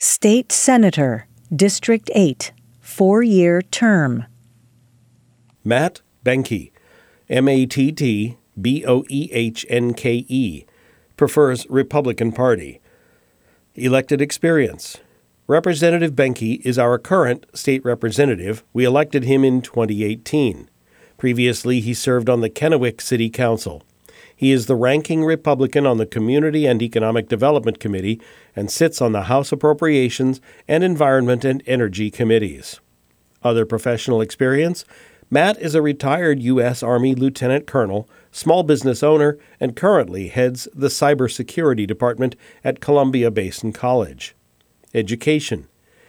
State Senator, District 8, 4-year term. Matt Behnke, Mattboehnke, prefers Republican Party. Elected experience. Representative Behnke is our current state representative. We elected him in 2018. Previously, he served on the Kennewick City Council. He is the ranking Republican on the Community and Economic Development Committee and sits on the House Appropriations and Environment and Energy Committees. Other professional experience. Matt is a retired U.S. Army Lieutenant Colonel, small business owner, and currently heads the Cybersecurity Department at Columbia Basin College. Education.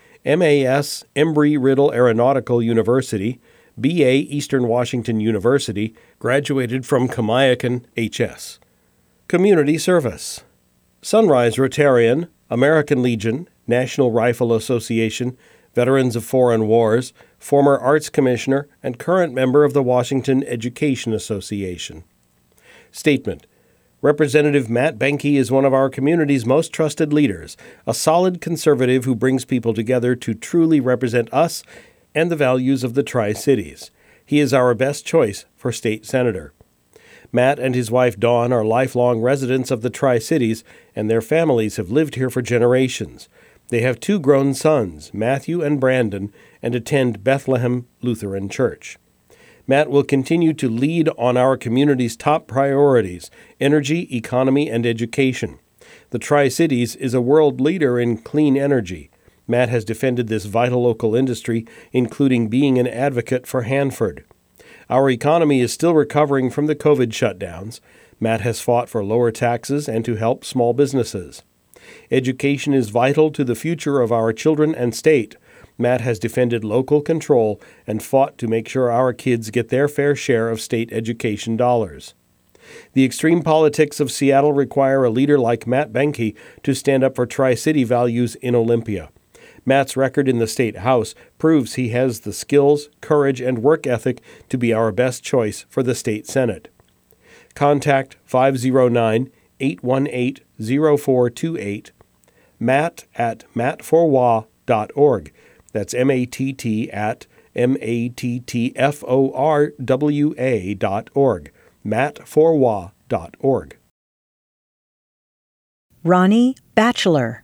MAS Embry-Riddle Aeronautical University, BA Eastern Washington University, graduated from Kamiakin HS. Community service. Sunrise Rotarian, American Legion, National Rifle Association, Veterans of Foreign Wars, former Arts Commissioner, and current member of the Washington Education Association. Statement. Representative Matt Behnke is one of our community's most trusted leaders, a solid conservative who brings people together to truly represent us and the values of the Tri-Cities. He is our best choice for state senator. Matt and his wife Dawn are lifelong residents of the Tri-Cities, and their families have lived here for generations. They have 2 grown sons, Matthew and Brandon, and attend Bethlehem Lutheran Church. Matt will continue to lead on our community's top priorities: energy, economy, and education. The Tri-Cities is a world leader in clean energy. Matt has defended this vital local industry, including being an advocate for Hanford. Our economy is still recovering from the COVID shutdowns. Matt has fought for lower taxes and to help small businesses. Education is vital to the future of our children and state. Matt has defended local control and fought to make sure our kids get their fair share of state education dollars. The extreme politics of Seattle require a leader like Matt Behnke to stand up for Tri-City values in Olympia. Matt's record in the State House proves he has the skills, courage, and work ethic to be our best choice for the State Senate. Contact 509-818-0428, matt@mattforwa.org. That's matt@mattforwa.org, mattforwa.org. Ronnie Batchelor,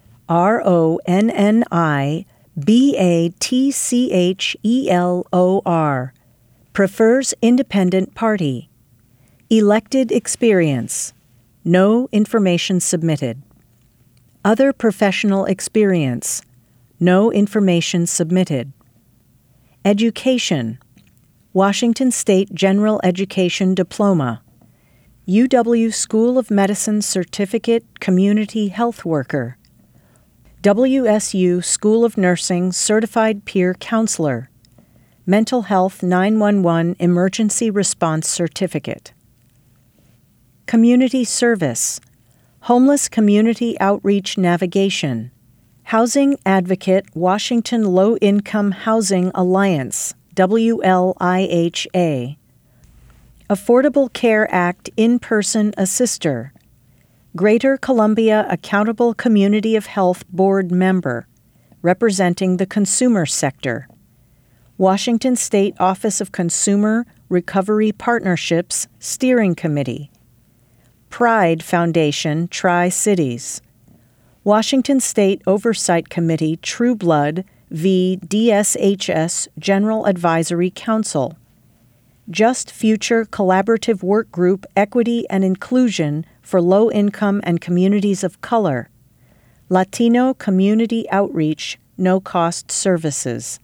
RONNIBATCHELOR, prefers Independent Party. Elected experience. No information submitted. Other professional experience. No information submitted. Education. Washington State General Education Diploma. UW School of Medicine Certificate Community Health Worker. WSU School of Nursing Certified Peer Counselor. Mental Health 911 Emergency Response Certificate. Community Service. Homeless Community Outreach Navigation. Housing Advocate Washington Low Income Housing Alliance, WLIHA. Affordable Care Act In-Person Assister. Greater Columbia Accountable Community of Health Board Member, representing the consumer sector. Washington State Office of Consumer Recovery Partnerships Steering Committee. Pride Foundation Tri-Cities. Washington State Oversight Committee True Blood v. DSHS General Advisory Council. Just Future Collaborative Work Group Equity and Inclusion for Low Income and Communities of Color. Latino Community Outreach No Cost Services.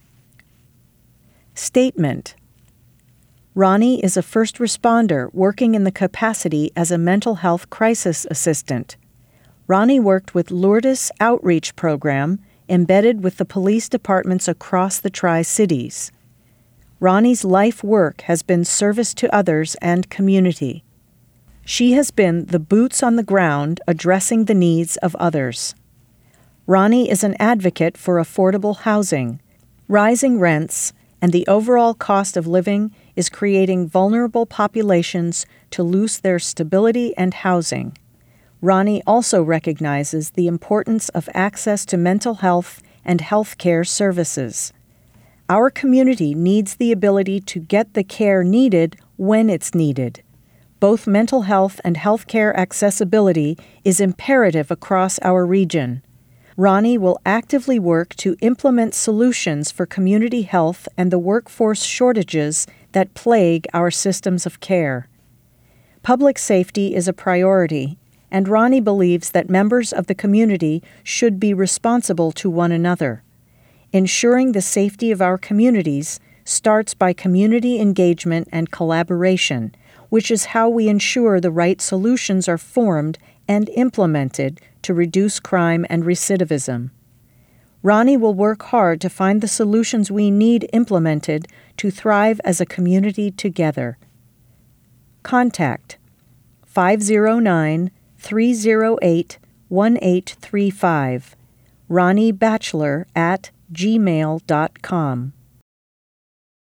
Statement. Ronnie is a first responder working in the capacity as a mental health crisis assistant. Ronnie worked with Lourdes Outreach Program embedded with the police departments across the Tri-Cities. Ronnie's life work has been service to others and community. She has been the boots on the ground addressing the needs of others. Ronnie is an advocate for affordable housing. Rising rents and the overall cost of living is creating vulnerable populations to lose their stability and housing. Ronnie also recognizes the importance of access to mental health and health care services. Our community needs the ability to get the care needed when it's needed. Both mental health and health care accessibility is imperative across our region. Ronnie will actively work to implement solutions for community health and the workforce shortages that plague our systems of care. Public safety is a priority, and Ronnie believes that members of the community should be responsible to one another. Ensuring the safety of our communities starts by community engagement and collaboration, which is how we ensure the right solutions are formed and implemented to reduce crime and recidivism. Ronnie will work hard to find the solutions we need implemented to thrive as a community together. Contact 509-308-1835, ronniebachelor@gmail.com.